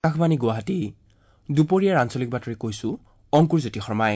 আকাশবাণী গুৱাহাটী দুপৰীয়াৰ আঞ্চলিক বাতৰি কৈছো অংকুৰ জ্যোতি শৰ্মাই।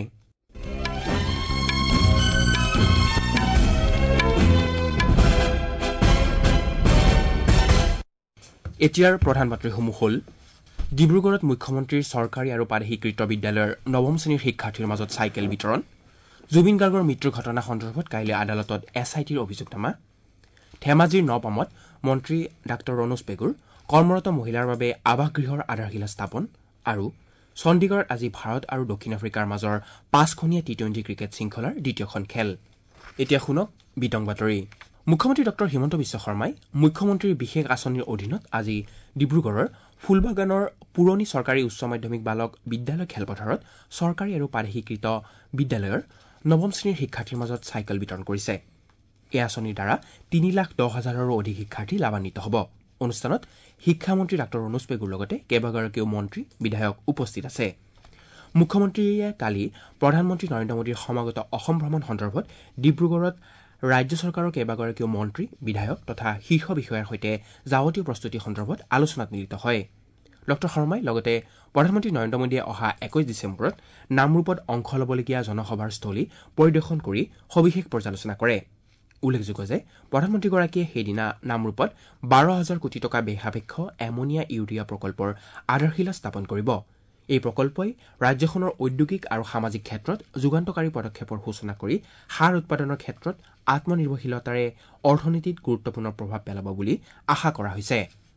এতিয়াৰ প্ৰধান বাতৰিসমূহ হ'ল ডিব্ৰুগড়ত মুখ্যমন্ত্ৰীৰ চৰকাৰী আৰু প্ৰাদেশিকৃত বিদ্যালয়ৰ নৱম শ্ৰেণীৰ শিক্ষাৰ্থীৰ মাজত চাইকেল বিতৰণ, জুবিন গাৰ্গৰ মৃত্যুৰ ঘটনা সন্দৰ্ভত কাইলৈ আদালতত SITৰ অভিযোগনামা, ধেমাজিৰ নপামত মন্ত্ৰী ডাঃ ৰণোজ পেগুৰ কৰ্মৰত মহিলাৰ বাবে আৱাসগৃহৰ আধাৰশিলা স্থাপন আৰু চণ্ডীগড়ত আজি ভাৰত আৰু দক্ষিণ আফ্ৰিকাৰ মাজৰ 5খনীয়া টি-20 ক্ৰিকেট শৃংখলাৰ দ্বিতীয়খন খেল। এতিয়া শুনক বিতং বাতৰি। মুখ্যমন্ত্ৰী ডঃ হিমন্ত বিশ্ব শৰ্মাই মুখ্যমন্ত্ৰীৰ বিশেষ আঁচনিৰ অধীনত আজি ডিব্ৰুগড়ৰ ফুলবাগানৰ পুৰণি চৰকাৰী উচ্চ মাধ্যমিক বালক বিদ্যালয় খেলপথাৰত চৰকাৰী আৰু প্ৰাদেশিকৃত বিদ্যালয়ৰ নৱম শ্ৰেণীৰ শিক্ষাৰ্থীৰ মাজত চাইকেল বিতৰণ কৰিছে। এই আঁচনিৰ দ্বাৰা 3,10,000ৰো অধিক শিক্ষাৰ্থী লাভান্বিত হ'ব। অনুষ্ঠানত শিক্ষামন্ত্ৰী ডাঃ ৰণোজ পেগুৰ লগতে কেইবাগৰাকীও মন্ত্ৰী বিধায়ক উপস্থিত আছে। মুখ্যমন্ত্ৰীয়ে কালি প্ৰধানমন্ত্ৰী নৰেন্দ্ৰ মোদীৰ সমাগত অসম ভ্ৰমণ সন্দৰ্ভত ডিব্ৰুগড়ত ৰাজ্য চৰকাৰৰ কেইবাগৰাকীও মন্ত্ৰী বিধায়ক তথা শীৰ্ষ বিষয়াৰ সৈতে যাৱতীয় প্ৰস্তুতি সন্দৰ্ভত আলোচনাত মিলিত হয়। ডঃ শৰ্মাই লগতে প্ৰধানমন্ত্ৰী নৰেন্দ্ৰ মোদীয়ে অহা 21 ডিচেম্বৰত নামৰূপত অংশ ল'বলগীয়া জনসভাৰ স্থলী পৰিদৰ্শন কৰি সবিশেষ পৰ্যালোচনা কৰে। উল্লেখযোগ্য যে প্ৰধানমন্ত্ৰীগৰাকীয়ে সেইদিনা নামৰূপত 12,000 কোটি টকা ব্যয়সাপেক্ষ এমনিয়া ইউৰিয়া প্ৰকল্পৰ আধাৰশিলা স্থাপন কৰিব। এই প্ৰকল্পই ৰাজ্যখনৰ ঔদ্যোগিক আৰু সামাজিক ক্ষেত্ৰত যুগান্তকাৰী পদক্ষেপৰ সূচনা কৰি সাৰ উৎপাদনৰ ক্ষেত্ৰত আত্মনিৰ্ভৰশীলতাৰে অৰ্থনীতিত গুৰুত্বপূৰ্ণ প্ৰভাৱ পেলাব বুলি আশা কৰা হৈছে।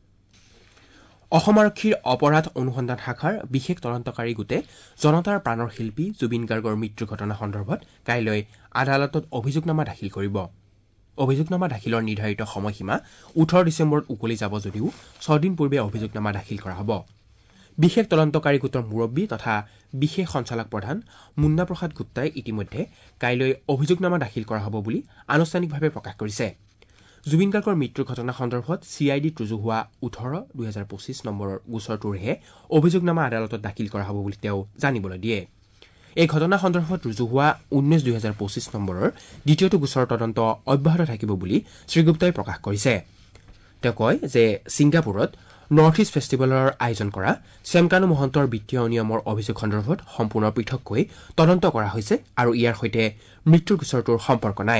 অসম আৰক্ষীৰ অপৰাধ অনুসন্ধান শাখাৰ বিশেষ তদন্তকাৰী গোটে জনতাৰ প্ৰাণৰ শিল্পী জুবিন গাৰ্গৰ মৃত্যুৰ ঘটনা সন্দৰ্ভত কাইলৈ আদালতত অভিযোগনামা দাখিল কৰিব। অভিযোগনামা দাখিলৰ নিৰ্ধাৰিত সময়সীমা 18 ডিচেম্বৰত উকলি যাব যদিও 6 দিন পূৰ্বে অভিযোগনামা দাখিল কৰা হ'ব। বিশেষ তদন্তকাৰী গোটৰ মুৰব্বী তথা বিশেষ সঞ্চালক প্ৰধান মুন্না প্ৰসাদ গুপ্তাই ইতিমধ্যে কাইলৈ অভিযোগনামা দাখিল কৰা হ'ব বুলি আনুষ্ঠানিকভাৱে প্ৰকাশ কৰিছে। জুবিন গাৰ্গৰ মৃত্যুৰ ঘটনা সন্দৰ্ভত CIDত ৰুজু হোৱা 18/2025 নম্বৰৰ গোচৰটোৰহে অভিযোগনামা আদালতত দাখিল কৰা হ'ব বুলি তেওঁ জানিবলৈ দিয়ে। এই ঘটনা সন্দৰ্ভত ৰুজু হোৱা 19/2025 নম্বৰৰ দ্বিতীয়টো গোচৰৰ তদন্ত অব্যাহত থাকিব বুলি শ্ৰীগুপ্তাই প্ৰকাশ কৰিছে। তেওঁ কয় যে ছিংগাপুৰত নৰ্থ ইষ্ট ফেষ্টিভেলৰ আয়োজন কৰা শ্যামকানু মহন্তৰ বিত্তীয় অনিয়মৰ অভিযোগ সন্দৰ্ভত সম্পূৰ্ণ পৃথককৈ তদন্ত কৰা হৈছে আৰু ইয়াৰ সৈতে মৃত্যুৰ গোচৰটোৰ সম্পৰ্ক নাই।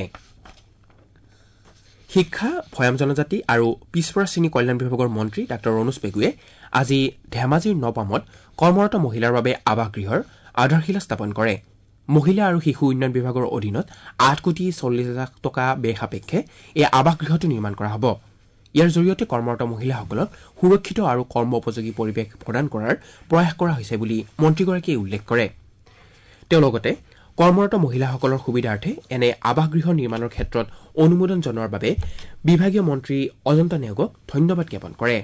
শিক্ষা, ভৈয়াম জনজাতি আৰু পিছপৰা শ্ৰেণী কল্যাণ বিভাগৰ মন্ত্ৰী ডাঃ ৰণোজ পেগুৱে আজি ধেমাজিৰ নপামত কৰ্মৰত মহিলাৰ বাবে আৱাসগৃহৰ আধাৰশিলা স্থাপন কৰে। মহিলা আৰু শিশু উন্নয়ন বিভাগৰ অধীনত 8,40,00,000 টকা ব্যয় সাপেক্ষে এই আৱাসগৃহটো নিৰ্মাণ কৰা হ'ব। ইয়াৰ জৰিয়তে কৰ্মৰত মহিলাসকলক সুৰক্ষিত আৰু কৰ্ম উপযোগী পৰিৱেশ প্ৰদান কৰাৰ প্ৰয়াস কৰা হৈছে বুলি মন্ত্ৰীগৰাকীয়ে উল্লেখ কৰে। তেওঁ লগতে কৰ্মৰত মহিলাসকলৰ সুবিধাৰ্থে এনে আৱাসগৃহ নিৰ্মাণৰ ক্ষেত্ৰত অনুমোদন জনোৱাৰ বাবে বিভাগীয় মন্ত্ৰী অজন্তা নেওগক ধন্যবাদ জ্ঞাপন কৰে।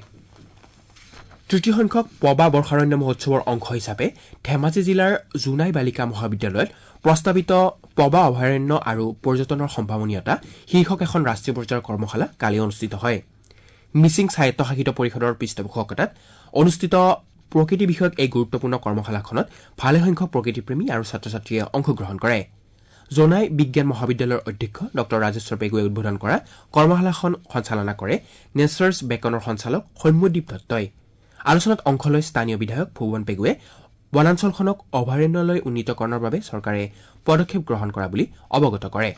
তৃতীয় সংখ্যক পবা বৰ্ষাৰণ্য মহোৎসৱৰ অংশ হিচাপে ধেমাজি জিলাৰ জোনাই বালিকা মহাবিদ্যালয়ত প্ৰস্তাৱিত পবা অভয়াৰণ্য আৰু পৰ্যটনৰ সম্ভাৱনীয়তা শীৰ্ষক এখন ৰাষ্ট্ৰীয় পৰ্যায়ৰ কৰ্মশালা কালি অনুষ্ঠিত হয়। মিচিং স্বায়ত্তশাসিত পৰিষদৰ পৃষ্ঠপোষকতাত অনুষ্ঠিত প্ৰকৃতি বিষয়ক এই গুৰুত্বপূৰ্ণ কৰ্মশালাখনত ভালেসংখ্যক প্ৰকৃতিপ্ৰেমী আৰু ছাত্ৰ ছাত্ৰীয়ে অংশগ্ৰহণ কৰে। জোনাই বিজ্ঞান মহাবিদ্যালয়ৰ অধ্যক্ষ ডঃ ৰাজেশ্বৰ পেগুৱে উদ্বোধন কৰা কৰ্মশালাখন সঞ্চালনা কৰে নেচাৰ্ছ বেকনৰ সঞ্চালক সৌম্যদীপ দত্তই। আলোচনাত অংশ লৈ স্থানীয় বিধায়ক ভুৱন পেগুৱে বনাঞ্চলখনক অভয়াৰণ্যলৈ উন্নীতকৰণৰ বাবে চৰকাৰে পদক্ষেপ গ্ৰহণ কৰা বুলি অৱগত কৰে।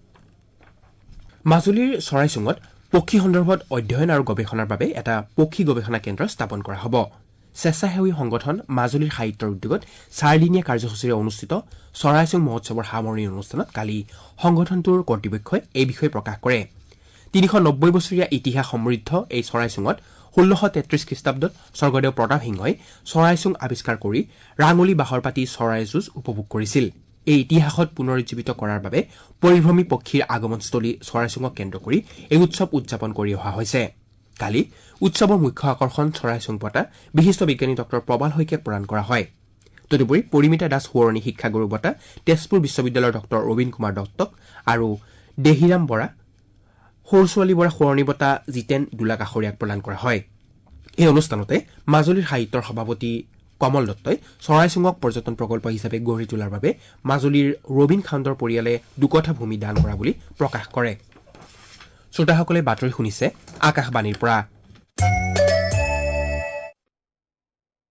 মাজুলীৰ চৰাইচুঙত পক্ষী সন্দৰ্ভত অধ্যয়ন আৰু গৱেষণাৰ বাবে এটা পক্ষী গৱেষণা কেন্দ্ৰ স্থাপন কৰা হ'ব। স্বেচ্ছাসেৱী সংগঠন মাজুলীৰ সাহিত্যৰ উদ্যোগত 4দিনীয়া কাৰ্যসূচীৰে অনুষ্ঠিত চৰাইচুং মহোৎসৱৰ সামৰণি অনুষ্ঠানত কালি সংগঠনটোৰ কৰ্তৃপক্ষই এই বিষয়ে প্ৰকাশ কৰে। 390 বছৰীয়া ইতিহাস সমৃদ্ধ এই চৰাইচুঙত 1633 খ্ৰীষ্টাব্দত স্বৰ্গদেউ প্ৰতাপ সিংহই চৰাইচুং আৱিষ্কাৰ কৰি ৰাঙলী বাহৰ পাতি চৰাই যুঁজ উপভোগ কৰিছিল। এই ইতিহাসত পুনৰুজ্জীৱিত কৰাৰ বাবে পৰিভ্ৰমী পক্ষীৰ আগমনস্থলী চৰাইচুঙক কেন্দ্ৰ কৰি এই উৎসৱ উদযাপন কৰি অহা হৈছে। কালি উৎসৱৰ মুখ্য আকৰ্ষণ চৰাইচুং বঁটা বিশিষ্ট বিজ্ঞানী ডঃ প্ৰবাল শইকীয়াক প্ৰদান কৰা হয়। তদুপৰি পৰিমিতা দাস সোঁৱৰণী শিক্ষাগুৰু বঁটা তেজপুৰ বিশ্ববিদ্যালয়ৰ ডঃ ৰবীন কুমাৰ দত্তক আৰু দেহিৰাম বৰা সৰু ছোৱালী বৰা সোঁৱৰণী বঁটা জিতেন দুলা কাষৰীয়াক প্ৰদান কৰা হয়। এই অনুষ্ঠানতে মাজুলীৰ সাহিত্যৰ সভাপতি কমল দত্তই চৰাইচুঙক পৰ্যটন প্ৰকল্প হিচাপে গঢ়ি তোলাৰ বাবে মাজুলীৰ ৰবীন খাণ্ডৰ পৰিয়ালে 2 কঠা ভূমি দান কৰা বুলি প্ৰকাশ কৰে। শ্ৰোতাসকলে বাতৰি শুনিছে আকাশবাণীৰ পৰা।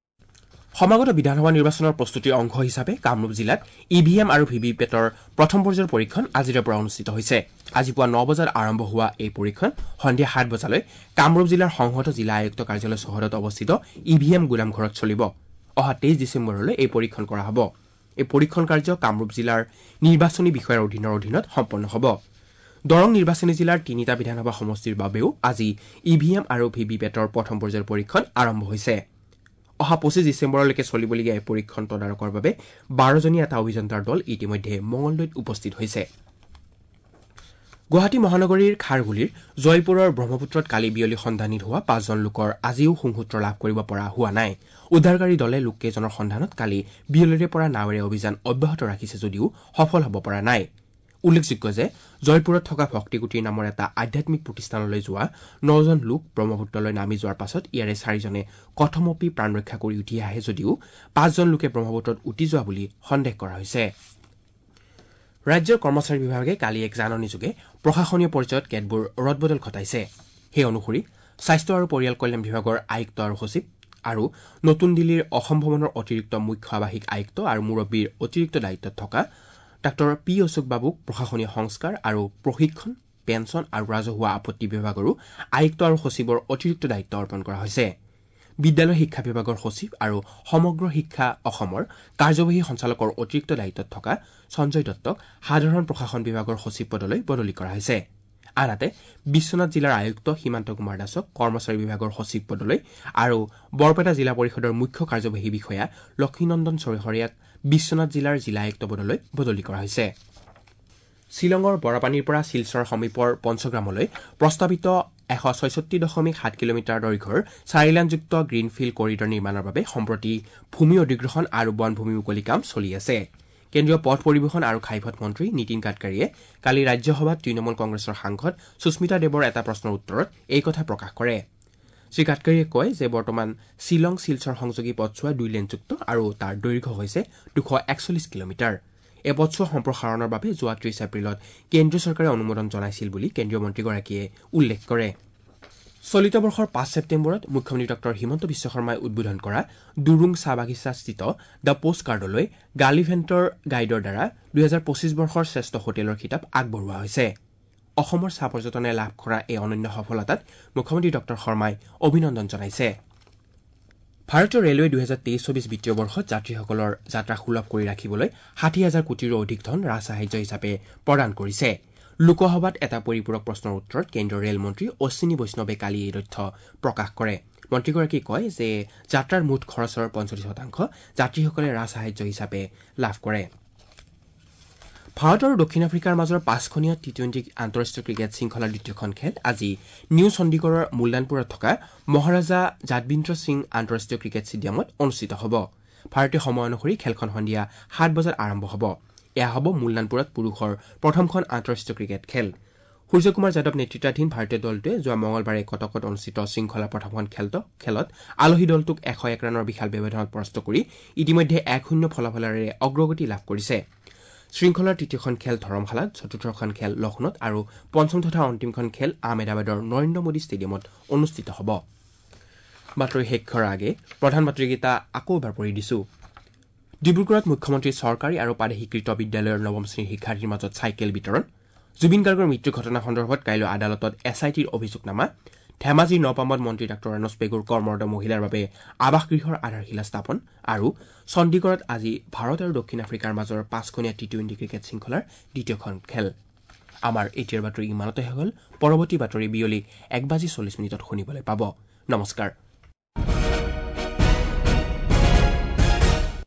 সমাগত বিধানসভা নিৰ্বাচনৰ প্ৰস্তুতিৰ অংশ হিচাপে কামৰূপ জিলাত ইভিএম আৰু ভিভিপেটৰ প্ৰথম পৰ্যায়ৰ পৰীক্ষণ আজিৰে পৰা অনুষ্ঠিত হৈছে। আজি পুৱা 9 বজাত আৰম্ভ হোৱা এই পৰীক্ষণ সন্ধিয়া 7 বজালৈ কামৰূপ জিলাৰ সংহত জিলা আয়ুক্ত কাৰ্যালয় চহৰত অৱস্থিত ইভিএম গোদামঘৰত চলিব। অহা 23 ডিচেম্বৰলৈ এই পৰীক্ষণ কৰা হ'ব। এই পৰীক্ষণ কাৰ্য কামৰূপ জিলাৰ নিৰ্বাচনী বিষয়াৰ অধীনত সম্পন্ন হ'ব। দৰং নিৰ্বাচনী জিলাৰ 3টা বিধানসভা সমষ্টিৰ বাবেও আজি ইভিএম আৰু ভিভিপেটৰ প্ৰথম পৰ্যায়ৰ পৰীক্ষণ আৰম্ভ হৈছে। অহা 25 ডিচেম্বৰলৈকে চলিবলগীয়া এই পৰীক্ষণ তদাৰকৰ বাবে 12জনীয়া এটা অভিযন্তাৰ দল ইতিমধ্যে মঙলদৈত উপস্থিত হৈছে। গুৱাহাটী মহানগৰীৰ খাৰঘুলিৰ জয়পুৰৰ ব্ৰহ্মপুত্ৰত কালি বিয়লি সন্ধানহীন হোৱা 5জন লোকৰ আজিও সংসূত্ৰ লাভ কৰিব পৰা হোৱা নাই। উদ্ধাৰকাৰী দলে লোককেইজনৰ সন্ধানত কালি বিয়লিৰে পৰা নাৱেৰে অভিযান অব্যাহত ৰাখিছে যদিও সফল হ'ব পৰা নাই। উল্লেখযোগ্য যে জয়পুৰত থকা ভক্তিকুটীৰ নামৰ এটা আধ্যাত্মিক প্ৰতিষ্ঠানলৈ যোৱা 9জন লোক ব্ৰহ্মপুত্ৰলৈ নামি যোৱাৰ পাছত ইয়াৰে 4জনে কথমপি প্ৰাণ ৰক্ষা কৰি উঠি আহে যদিও 5জন লোকে ব্ৰহ্মপুত্ৰত উটি যোৱা বুলি সন্দেহ কৰা হৈছে। ৰাজ্যৰ কৰ্মচাৰী বিভাগে কালি এক জাননীযোগে প্ৰশাসনীয় পৰ্যায়ত কেতবোৰ ৰদবদল ঘটাইছে। সেই অনুসৰি স্বাস্থ্য আৰু পৰিয়াল কল্যাণ বিভাগৰ আয়ুক্ত আৰু সচিব আৰু নতুন দিল্লীৰ অসম ভৱনৰ অতিৰিক্ত মুখ্য আৱাসিক আয়ুক্ত আৰু মুৰব্বীৰ অতিৰিক্ত দায়িত্বত থকা ডাঃ পি অশোক বাবুক প্ৰশাসনীয় সংস্কাৰ আৰু প্ৰশিক্ষণ, পেঞ্চন আৰু ৰাজহুৱা আপত্তি বিভাগৰো আয়ুক্ত আৰু সচিবৰ অতিৰিক্ত দায়িত্ব অৰ্পণ কৰা হৈছে। বিদ্যালয় শিক্ষা বিভাগৰ সচিব আৰু সমগ্ৰ শিক্ষা অসমৰ কাৰ্যবাহী সঞ্চালকৰ অতিৰিক্ত দায়িত্বত থকা সঞ্জয় দত্তক সাধাৰণ প্ৰশাসন বিভাগৰ সচিব পদলৈ বদলি কৰা হৈছে। আনহাতে বিশ্বনাথ জিলাৰ আয়ুক্ত সীমান্ত কুমাৰ দাসক কৰ্মচাৰী বিভাগৰ সচিব পদলৈ আৰু বৰপেটা জিলা পৰিষদৰ মুখ্য কাৰ্যবাহী বিষয়া লক্ষ্মীনন্দন চৰহৰীয়াক বিশ্বনাথ জিলাৰ জিলা আয়ুক্ত পদলৈ বদলি কৰা হৈছে। শ্বিলঙৰ বৰাপানীৰ পৰা শিলচৰ সমীপৰ পঞ্চগ্ৰামলৈ প্ৰস্তাৱিত 166.7 কিলোমিটাৰ দৈৰ্ঘ্যৰ 4-লাইনযুক্ত গ্ৰীণফিল্ড কৰিডৰ নিৰ্মাণৰ বাবে সম্প্ৰতি ভূমি অধিগ্ৰহণ আৰু বনভূমি মুকলি কাম চলি আছে। কেন্দ্ৰীয় পথ পৰিবহণ আৰু ঘাইপথ মন্ত্ৰী নীতিন গাডকাৰীয়ে কালি ৰাজ্যসভাত তৃণমূল কংগ্ৰেছৰ সাংসদ সুস্মিতা দেৱৰ এটা প্ৰশ্নৰ উত্তৰত এই কথা প্ৰকাশ কৰে। শ্ৰী গাডকাৰীয়ে কয় যে বৰ্তমান শ্বিলং শিলচৰ সংযোগী পথছোৱা 2-লেনযুক্ত আৰু তাৰ দৈৰ্ঘ্য হৈছে 241 কিলোমিটাৰ। এই পথছোৱা সম্প্ৰসাৰণৰ বাবে যোৱা 30 এপ্ৰিলত কেন্দ্ৰীয় চৰকাৰে অনুমোদন জনাইছিল বুলি কেন্দ্ৰীয় মন্ত্ৰীগৰাকীয়ে উল্লেখ কৰে। চলিত বৰ্ষৰ 5 ছেপ্টেম্বৰত মুখ্যমন্ত্ৰী ডঃ হিমন্ত বিশ্ব শৰ্মাই উদ্বোধন কৰা দুৰুং চাহ বাগিচাস্থিত দ্য পোষ্ট কাৰ্ডলৈ গালিভেণ্টৰ গাইডৰ দ্বাৰা 2025 বৰ্ষৰ শ্ৰেষ্ঠ হোটেলৰ খিতাপ আগবঢ়োৱা হৈছে। অসমৰ চাহ পৰ্যটনে লাভ কৰা এই অনন্য সফলতাত মুখ্যমন্ত্ৰী ডঃ শৰ্মাই অভিনন্দন জনাইছে। ভাৰতীয় ৰেলৱে 2023-24 বিত্তীয় বৰ্ষত যাত্ৰীসকলৰ যাত্ৰা সুলভ কৰি ৰাখিবলৈ 60,000 কোটিৰো অধিক ধন ৰাজসাহায্য হিচাপে প্ৰদান কৰিছে। লোকসভাত এটা পৰিপূৰক প্ৰশ্নৰ উত্তৰত কেন্দ্ৰীয় ৰেল মন্ত্ৰী অশ্বিনী বৈষ্ণৱে কালি এই তথ্য প্ৰকাশ কৰে। মন্ত্ৰীগৰাকীয়ে কয় যে যাত্ৰাৰ মুঠ খৰচৰ 45% যাত্ৰীসকলে ৰাজসাহায্য হিচাপে লাভ কৰে। ভাৰত আৰু দক্ষিণ আফ্ৰিকাৰ মাজৰ 5খনীয়া টি-20 আন্তঃৰাষ্ট্ৰীয় ক্ৰিকেট শৃংখলাৰ দ্বিতীয়খন খেল আজি নিউ চণ্ডীগড়ৰ মুল্লানপুৰত থকা মহাৰাজা যাদৱিন্দ্ৰ সিং আন্তঃৰাষ্ট্ৰীয় ক্ৰিকেট ষ্টেডিয়ামত অনুষ্ঠিত হ'ব। ভাৰতীয় সময় অনুসৰি খেলখন সন্ধিয়া 7 বজাত আৰম্ভ হ'ব। এয়া হ'ব মুল্লানপুৰত পুৰুষৰ প্ৰথমখন আন্তঃৰাষ্ট্ৰীয় ক্ৰিকেট খেল। সূৰ্যকুমাৰ যাদৱ নেতৃত্বাধীন ভাৰতীয় দলটোৱে যোৱা মঙলবাৰে কটকত অনুষ্ঠিত শৃংখলাৰ প্ৰথমখন খেলত আলহী দলটোক 101 ৰানৰ বিশাল ব্যৱধানত পৰাস্ত কৰি ইতিমধ্যে 1-0 ফলাফলেৰে অগ্ৰগতি লাভ কৰিছে। শৃংখলাৰ তৃতীয়খন খেল ধৰমশালাত, চতুৰ্থখন খেল লক্ষ্ণৌত আৰু পঞ্চম তথা অন্তিমখন খেল আহমেদাবাদৰ নৰেন্দ্ৰ মোদী ষ্টেডিয়ামত অনুষ্ঠিত হ'ব। বাতৰি শেষ কৰাৰ আগে প্ৰধান বাতৰিকেইটা আকৌ এবাৰ পঢ়ি দিছো। ডিব্ৰুগড়ত মুখ্যমন্ত্ৰীৰ চৰকাৰী আৰু প্ৰাদেশিকৃত বিদ্যালয়ৰ 9ম শ্ৰেণীৰ শিক্ষাৰ্থীৰ মাজত চাইকেল বিতৰণ। জুবিন গাৰ্গৰ মৃত্যুৰ ঘটনা সন্দৰ্ভত কাইলৈ আদালতত SITৰ অভিযোগনামা। ধেমাজিৰ নপামত মন্ত্ৰী ডাঃ ৰাণোজ পেগুৰ কৰ্মৰত মহিলাৰ বাবে আৱাসগৃহৰ আধাৰশিলা স্থাপন আৰু চণ্ডীগড়ত আজি ভাৰত আৰু দক্ষিণ আফ্ৰিকাৰ মাজৰ 5খনীয়া টি-20 ক্ৰিকেট শৃংখলাৰ দ্বিতীয়খন খেল। আমাৰ এতিয়াৰ বাতৰি ইমানতে হ'ল। পৰৱৰ্তী বাতৰি বিয়লি 1:40 শুনিবলৈ পাব। নমস্কাৰ।